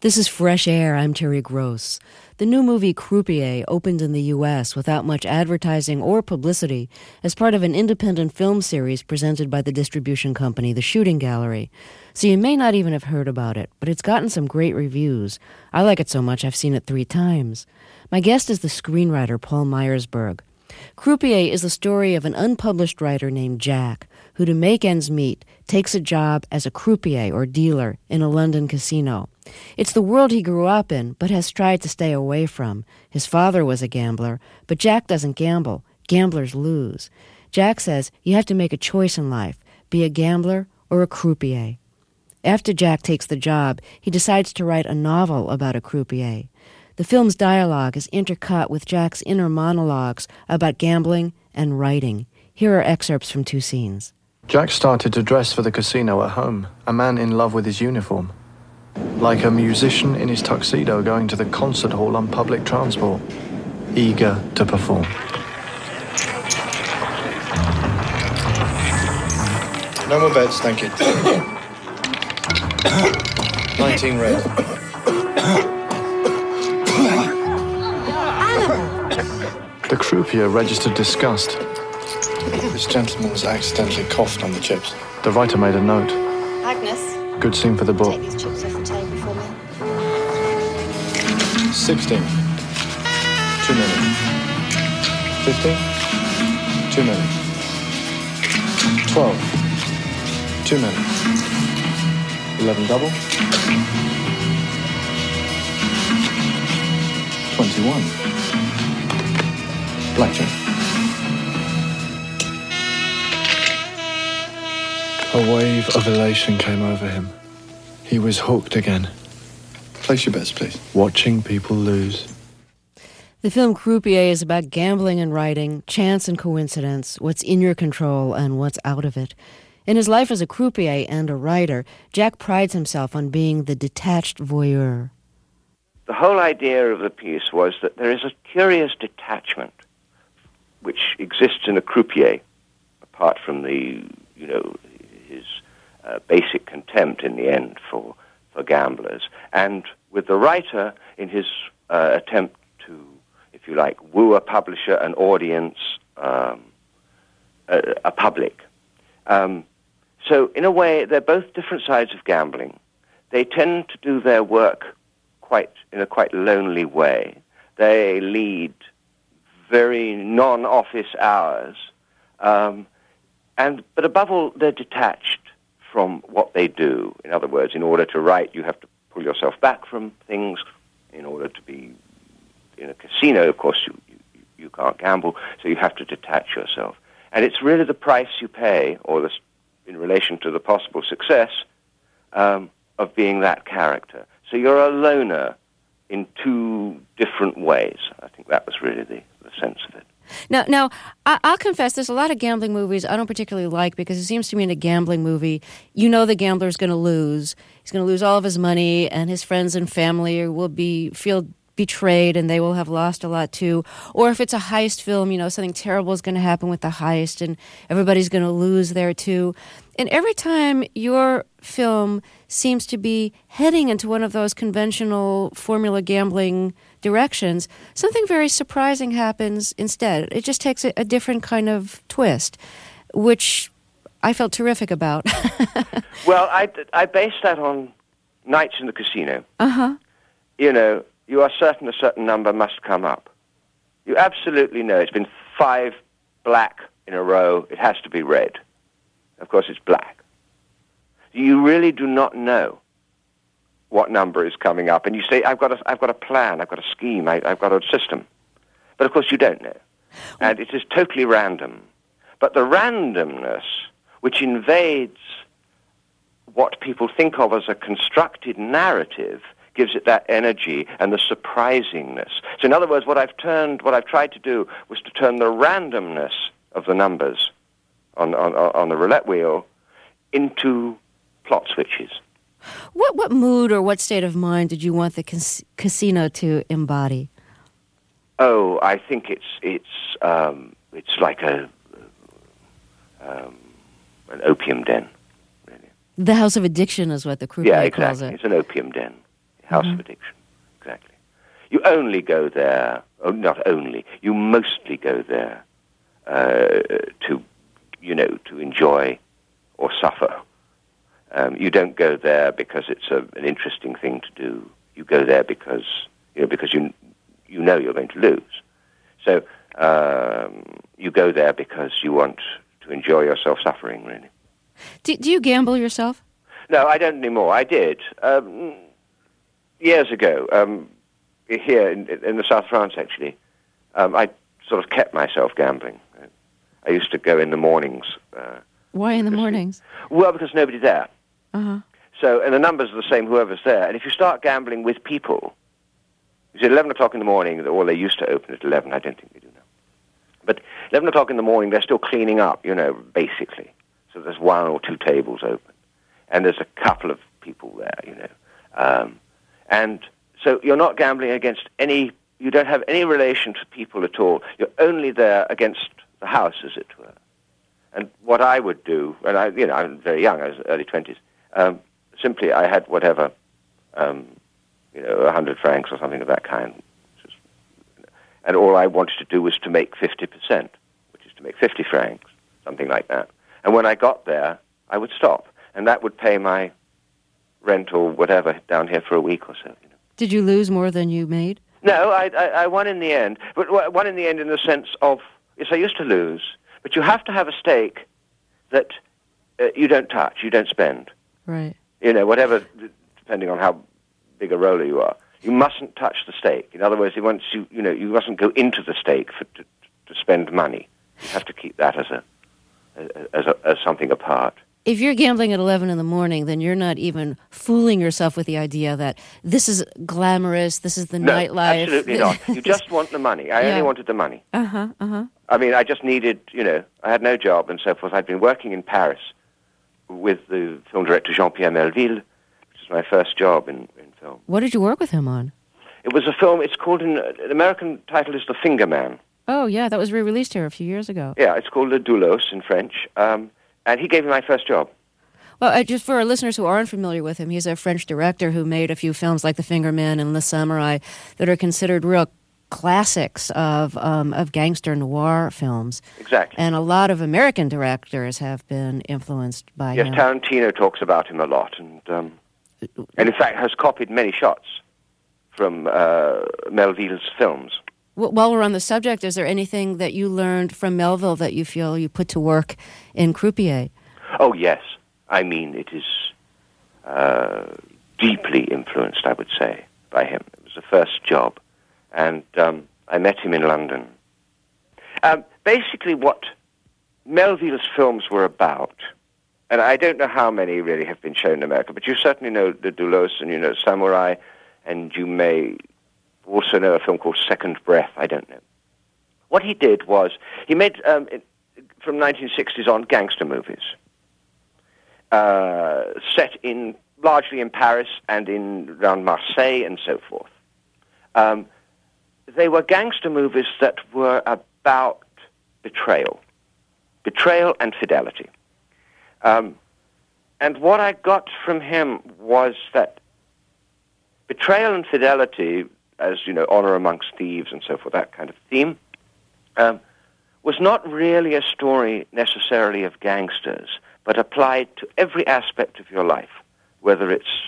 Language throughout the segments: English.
This is Fresh Air. I'm Terry Gross. The new movie Croupier opened in the U.S. without much advertising or publicity as part of an independent film series presented by the distribution company The Shooting Gallery. So you may not even have heard about it, but it's gotten some great reviews. I like it so much I've seen it 3 times. My guest is the screenwriter Paul Myersberg. Croupier is the story of an unpublished writer named Jack, who to make ends meet takes a job as a croupier or dealer in a London casino. It's the world he grew up in, but has tried to stay away from. His father was a gambler, but Jack doesn't gamble. Gamblers lose. Jack says you have to make a choice in life, be a gambler or a croupier. After Jack takes the job, he decides to write a novel about a croupier. The film's dialogue is intercut with Jack's inner monologues about gambling and writing. Here are excerpts from 2 scenes. Jack started to dress for the casino at home, a man in love with his uniform. Like a musician in his tuxedo going to the concert hall on public transport, eager to perform. No more bets, thank you. 19 red. The croupier registered disgust. This gentleman has accidentally coughed on the chips. The writer made a note. Agnes, Good scene for the book. take these chips off the table for me. 16. 2 minutes. 15. 2 minutes. 12. 2 minutes. 11 double. 21. Blackjack. A wave of elation came over him. He was hooked again, Place your bets, please. watching people lose. The film Croupier is about gambling and writing, chance and coincidence, what's in your control and what's out of it. In his life as a croupier and a writer, Jack prides himself on being the detached voyeur. The whole idea of the piece was that there is a curious detachment which exists in a croupier, apart from his basic contempt in the end for gamblers. And with the writer, in his attempt to, if you like, woo a publisher, an audience, a public. So in a way, they're both different sides of gambling. They tend to do their work in a quite lonely way. They lead very non-office hours, but above all, they're detached from what they do. In other words, in order to write, you have to pull yourself back from things. In order to be in a casino, of course, you can't gamble, so you have to detach yourself. And it's really the price you pay, in relation to the possible success, of being that character. So you're a loner in 2 different ways. I think that was really the sense of it. Now, I'll confess, there's a lot of gambling movies I don't particularly like because it seems to me in a gambling movie, you know the gambler's going to lose. He's going to lose all of his money, and his friends and family will feel betrayed, and they will have lost a lot too. Or if it's a heist film, something terrible is going to happen with the heist, and everybody's going to lose there too. And every time your film seems to be heading into one of those conventional formula gambling directions, something very surprising happens instead. It just takes a different kind of twist, which I felt terrific about. Well, I based that on Nights in the Casino. Uh-huh. You are certain a certain number must come up. You absolutely know. It's been 5 black in a row. It has to be red. Of course, it's black. You really do not know what number is coming up. And you say, I've got a plan, I've got a scheme, I've got a system. But of course you don't know. And it is totally random. But the randomness, which invades what people think of as a constructed narrative, gives it that energy and the surprisingness. So in other words, what I've tried to do was to turn the randomness of the numbers on the roulette wheel into plot switches. What mood or what state of mind did you want the casino to embody? Oh, I think it's like an opium den, really. The House of Addiction is what the croupier calls it. It's an opium den. House of Addiction, exactly. You only go there, not only, you mostly go there to enjoy or suffer. You don't go there because it's an interesting thing to do. You go there because you know you're going to lose. So you go there because you want to enjoy yourself suffering, really. Do you gamble yourself? No, I don't anymore. I did years ago here in the south of France. Actually, I sort of kept myself gambling. I used to go in the mornings. Why in the mornings? Well, because nobody's there. Uh-huh. So, and the numbers are the same, whoever's there. And if you start gambling with people, you see, 11 o'clock in the morning, or they used to open at 11, I don't think they do now. But 11 o'clock in the morning, they're still cleaning up, basically. So there's one or two tables open. And there's a couple of people there, and so you're not gambling against you don't have any relation to people at all. You're only there against the house, as it were. And what I would do, and I'm very young, I was early 20s, simply I had whatever, 100 francs or something of that kind. And all I wanted to do was to make 50%, which is to make 50 francs, something like that. And when I got there, I would stop. And that would pay my rent or whatever down here for a week or so. Did you lose more than you made? No, I won in the end. But won in the end in the sense of, yes, I used to lose, but you have to have a stake that you don't touch, you don't spend. Right. Whatever, depending on how big a roller you are. You mustn't touch the stake. In other words, once you mustn't go into the stake to spend money. You have to keep that as something apart. If you're gambling at 11 in the morning, then you're not even fooling yourself with the idea that this is glamorous, this is the nightlife. Absolutely not. You just want the money. I only wanted the money. I mean, I just needed, I had no job and so forth. I'd been working in Paris with the film director Jean-Pierre Melville, which was my first job in film. What did you work with him on? It was a film, it's called, the American title is The Finger Man. Oh, yeah, that was re-released here a few years ago. Yeah, it's called Le Doulos in French. And he gave me my first job. Well, just for our listeners who aren't familiar with him, he's a French director who made a few films like The Finger Man and Le Samurai that are considered real classics of gangster noir films. Exactly. And a lot of American directors have been influenced by him. Yes, Tarantino talks about him a lot, and in fact has copied many shots from Melville's films. While we're on the subject, is there anything that you learned from Melville that you feel you put to work in Croupier? Oh, yes. I mean, it is deeply influenced, I would say, by him. It was the first job, and I met him in London. Basically, what Melville's films were about, and I don't know how many really have been shown in America, but you certainly know The Doulos and you know Samurai, and you may also know a film called Second Breath. I don't know. What he did was he made, from 1960s on, gangster movies set largely in Paris and around Marseille and so forth. They were gangster movies that were about betrayal and fidelity. And what I got from him was that betrayal and fidelity, as you know, honor amongst thieves and so forth, that kind of theme, was not really a story necessarily of gangsters, but applied to every aspect of your life, whether it's,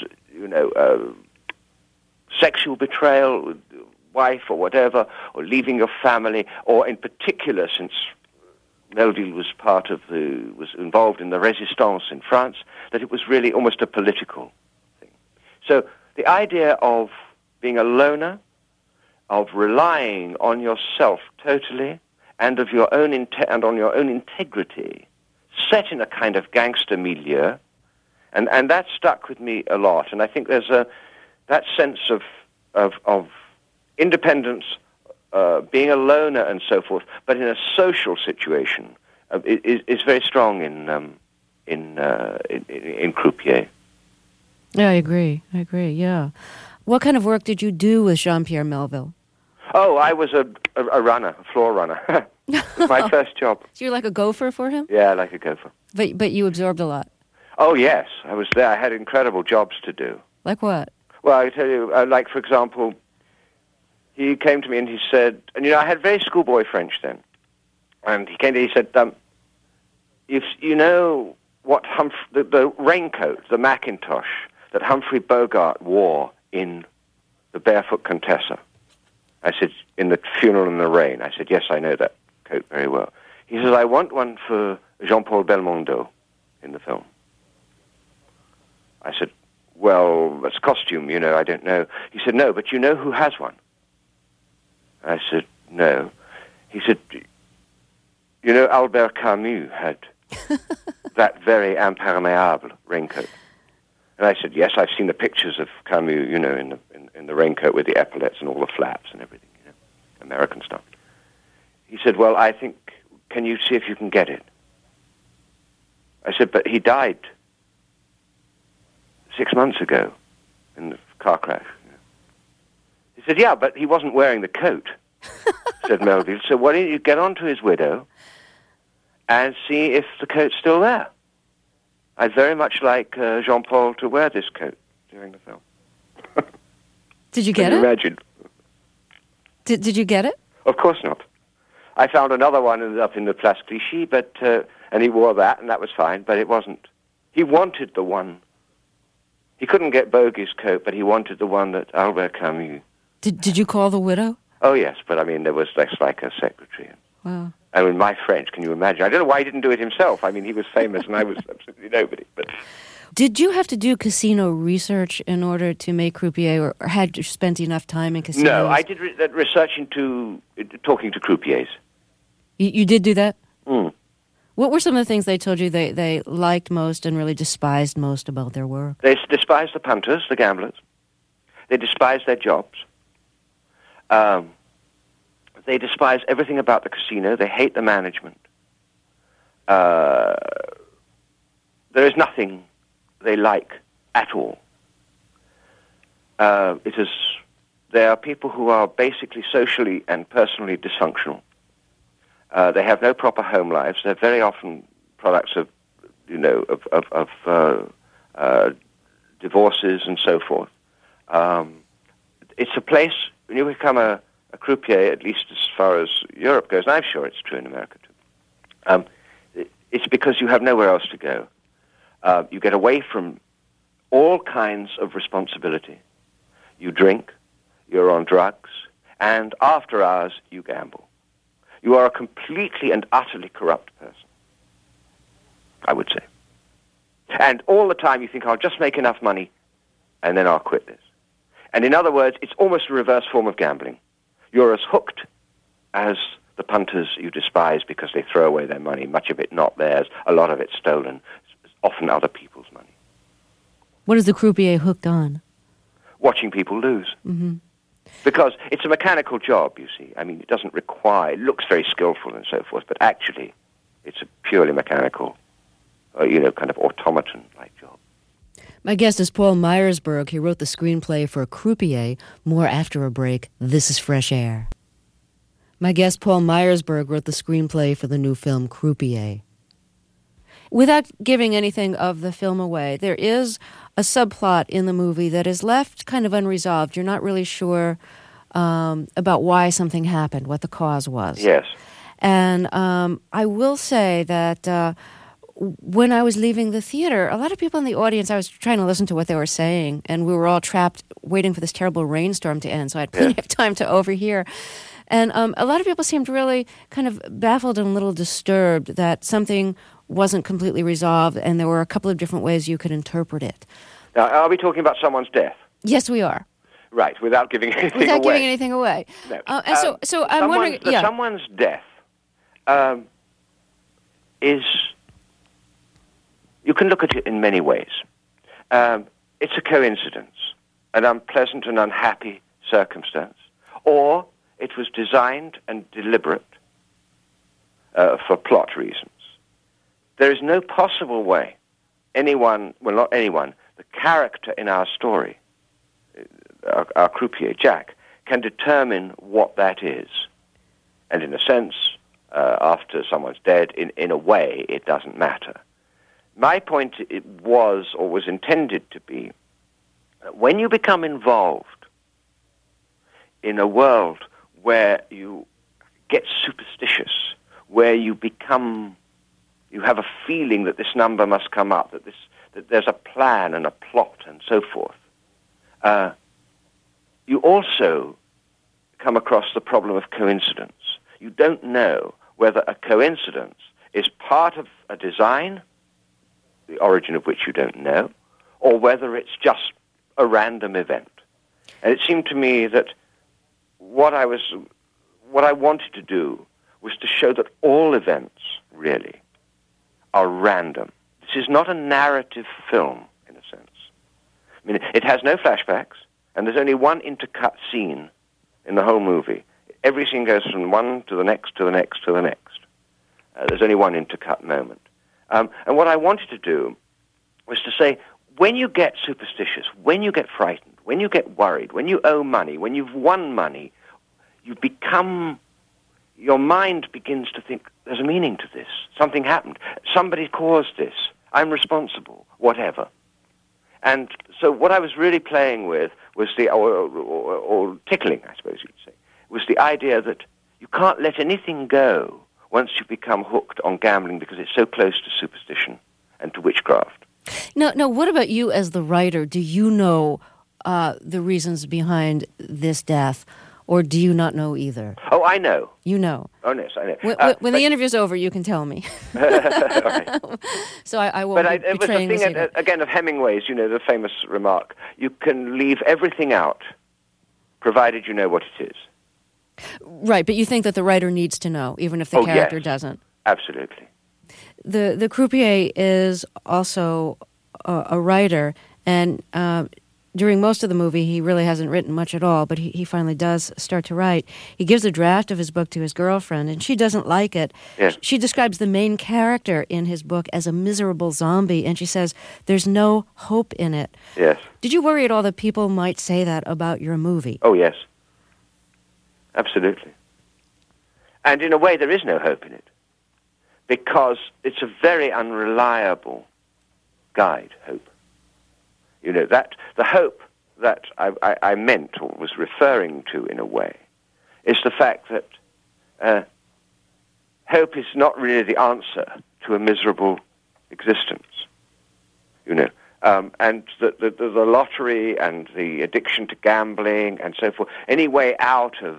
sexual betrayal with wife or whatever, or leaving your family, or in particular, since Melville was was involved in the Resistance in France, that it was really almost a political thing. So the idea of being a loner, of relying on yourself totally, and of your own and on your own integrity, set in a kind of gangster milieu, and that stuck with me a lot. And I think there's that sense of independence, being a loner and so forth, but in a social situation, is very strong in Croupier. Yeah, I agree. Yeah. What kind of work did you do with Jean-Pierre Melville? Oh, I was a runner, a floor runner. My first job. So you're like a gopher for him? Yeah, like a gopher. But you absorbed a lot. Oh, yes. I was there. I had incredible jobs to do. Like what? Well, I tell you, like, for example, he came to me and he said, and, I had very schoolboy French then, and he came to me, he said, if you know what the raincoat, the Macintosh that Humphrey Bogart wore in The Barefoot Contessa. I said, in The Funeral in the Rain. I said, yes, I know that coat very well. He says, I want one for Jean-Paul Belmondo in the film. I said, well, that's costume, I don't know. He said, no, but you know who has one? I said, no. He said, Albert Camus had that very imperméable raincoat. And I said, yes, I've seen the pictures of Camus, in the raincoat with the epaulets and all the flaps and everything, American stuff. He said, well, I think, can you see if you can get it? I said, but he died 6 months ago in the car crash. He said, yeah, but he wasn't wearing the coat, said Melville. So why don't you get on to his widow and see if the coat's still there? I'd very much like Jean-Paul to wear this coat during the film. Did you get Can it? you imagine? Did you get it? Of course not. I found another one ended up in the Place Clichy, and he wore that, and that was fine, but it wasn't. He wanted the one. He couldn't get Bogey's coat, but he wanted the one that Albert Camus. Did you call the widow? Oh, yes, but there was less like a secretary. Wow. I mean, my French, can you imagine? I don't know why he didn't do it himself. I mean, he was famous and I was absolutely nobody. But did you have to do casino research in order to make Croupier, or had you spent enough time in casinos? No, I did that research into talking to croupiers. You did do that? Mm. What were some of the things they told you they liked most and really despised most about their work? They despised the punters, the gamblers. They despised their jobs. They despise everything about the casino. They hate the management. There is nothing they like at all. They are people who are basically socially and personally dysfunctional. They have no proper home lives. They're very often products of, divorces and so forth. It's a place, when you become a croupier, at least as far as Europe goes, and I'm sure it's true in America too, it's because you have nowhere else to go. You get away from all kinds of responsibility. You drink, you're on drugs, and after hours, you gamble. You are a completely and utterly corrupt person, I would say. And all the time you think, I'll just make enough money, and then I'll quit this. And in other words, it's almost a reverse form of gambling. You're as hooked as the punters you despise because they throw away their money, much of it not theirs, a lot of it stolen, often other people's money. What is the croupier hooked on? Watching people lose. Mm-hmm. Because it's a mechanical job, you see. I mean, it doesn't require, it looks very skillful and so forth, but actually it's a purely mechanical, kind of automaton-like job. My guest is Paul Meyersburg. He wrote the screenplay for Croupier. More after a break. This is Fresh Air. My guest, Paul Meyersburg, wrote the screenplay for the new film Croupier. Without giving anything of the film away, there is a subplot in the movie that is left kind of unresolved. You're not really sure about why something happened, what the cause was. Yes. And I will say that when I was leaving the theater, a lot of people in the audience, I was trying to listen to what they were saying, and we were all trapped waiting for this terrible rainstorm to end, so I had plenty of time to overhear. And a lot of people seemed really kind of baffled and a little disturbed that something wasn't completely resolved, and there were a couple of different ways you could interpret it. Now, are we talking about someone's death? Yes, we are. Right, without giving anything away. Without giving anything away. No. And so I'm wondering... Yeah. Someone's death is... You can look at it in many ways. It's a coincidence, an unpleasant and unhappy circumstance, or it was designed and deliberate for plot reasons. There is no possible way anyone, well, not anyone, the character in our story, our croupier, Jack, can determine what that is. And in a sense, after someone's dead, in a way, it doesn't matter. My point was intended to be When you become involved in a world where you get superstitious, where you have a feeling that this number must come up, that there's a plan and a plot and so forth, you also come across the problem of coincidence. You don't know whether a coincidence is part of a design, the origin of which you don't know, or whether it's just a random event. And it seemed to me that what I wanted to do was to show that all events, really, are random. This is not a narrative film, in a sense. I mean, it has no flashbacks, and there's only one intercut scene in the whole movie. Every scene goes from one to the next, to the next, to the next. There's only one intercut moment. And what I wanted to do was to say, when you get superstitious, when you get frightened, when you get worried, when you owe money, when you've won money, your mind begins to think, there's a meaning to this. Something happened. Somebody caused this. I'm responsible, whatever. And so what I was really playing with was or tickling, I suppose you'd say, was the idea that you can't let anything go once you become hooked on gambling because it's so close to superstition and to witchcraft. No, what about you as the writer? Do you know the reasons behind this death, or do you not know either? Oh, I know. You know. Oh, yes, I know. When the interview's over, you can tell me. Right. So I won't be betraying the thing, again, of Hemingway's, the famous remark, you can leave everything out, provided you know what it is. Right, but you think that the writer needs to know, even if the character doesn't. Absolutely. The croupier is also a writer, and during most of the movie, he really hasn't written much at all, but he finally does start to write. He gives a draft of his book to his girlfriend, and she doesn't like it. Yes. She describes the main character in his book as a miserable zombie, and she says there's no hope in it. Yes. Did you worry at all that people might say that about your movie? Oh, yes. Absolutely. And in a way, there is no hope in it, because it's a very unreliable guide, hope. That the hope that I meant or was referring to in a way is the fact that hope is not really the answer to a miserable existence, and the lottery and the addiction to gambling and so forth, any way out of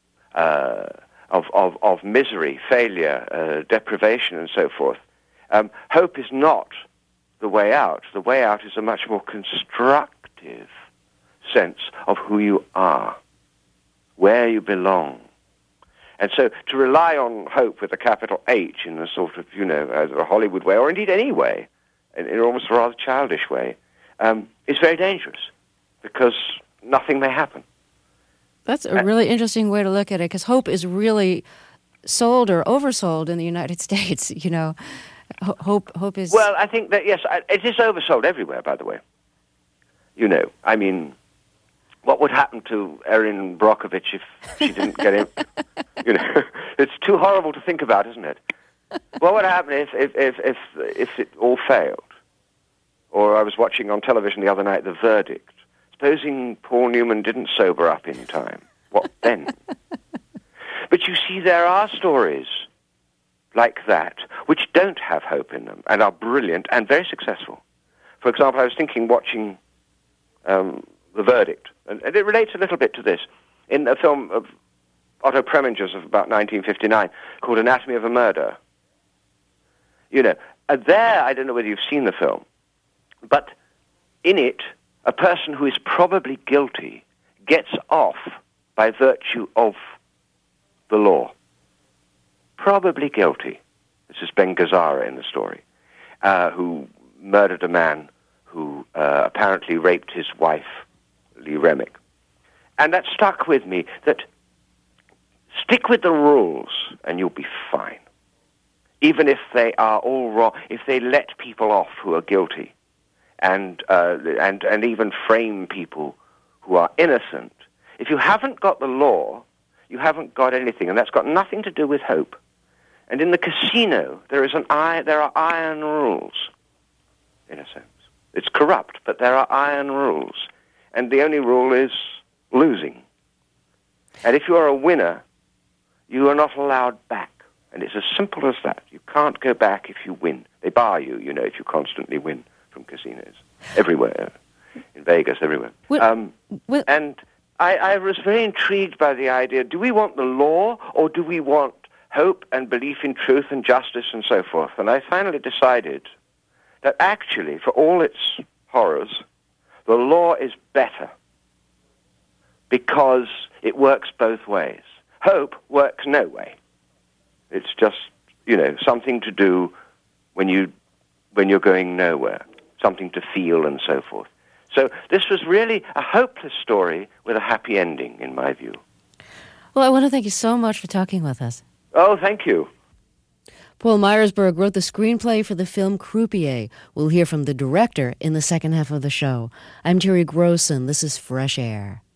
misery, failure, deprivation and so forth, hope is not the way out. The way out is a much more constructive sense of who you are, where you belong. And so to rely on hope with a capital H in a sort of, a Hollywood way, or indeed any way, in almost a rather childish way, is very dangerous, because nothing may happen. That's a really interesting way to look at it, because hope is really sold or oversold in the United States, Hope is... Well, I think that, yes, it is oversold everywhere, by the way. I mean, what would happen to Erin Brockovich if she didn't get in? It's too horrible to think about, isn't it? What would happen if it all failed? Or I was watching on television the other night, The Verdict. Supposing Paul Newman didn't sober up in time, what then? But you see, there are stories like that, which don't have hope in them, and are brilliant and very successful. For example, I was thinking, watching The Verdict, and it relates a little bit to this, in a film of Otto Preminger's of about 1959, called Anatomy of a Murder. There, I don't know whether you've seen the film, but in it, a person who is probably guilty gets off by virtue of the law. Probably guilty. This is Ben Gazzara in the story, who murdered a man who apparently raped his wife, Lee Remick. And that stuck with me, that stick with the rules and you'll be fine. Even if they are all wrong, if they let people off who are guilty, and even frame people who are innocent. If you haven't got the law, you haven't got anything, and that's got nothing to do with hope. And in the casino, there are iron rules, in a sense. It's corrupt, but there are iron rules. and the only rule is losing. And if you are a winner, you are not allowed back. And it's as simple as that. You can't go back if you win. They bar you, if you constantly win from casinos. Everywhere. In Vegas, everywhere. And I was very intrigued by the idea, do we want the law or do we want hope and belief in truth and justice and so forth? And I finally decided that actually, for all its horrors, the law is better because it works both ways. Hope works no way. It's just, something to do when you're going nowhere, something to feel and so forth. So this was really a hopeless story with a happy ending, in my view. Well, I want to thank you so much for talking with us. Oh, thank you. Paul Meyersberg wrote the screenplay for the film Croupier. We'll hear from the director in the second half of the show. I'm Terry Grossen. This is Fresh Air.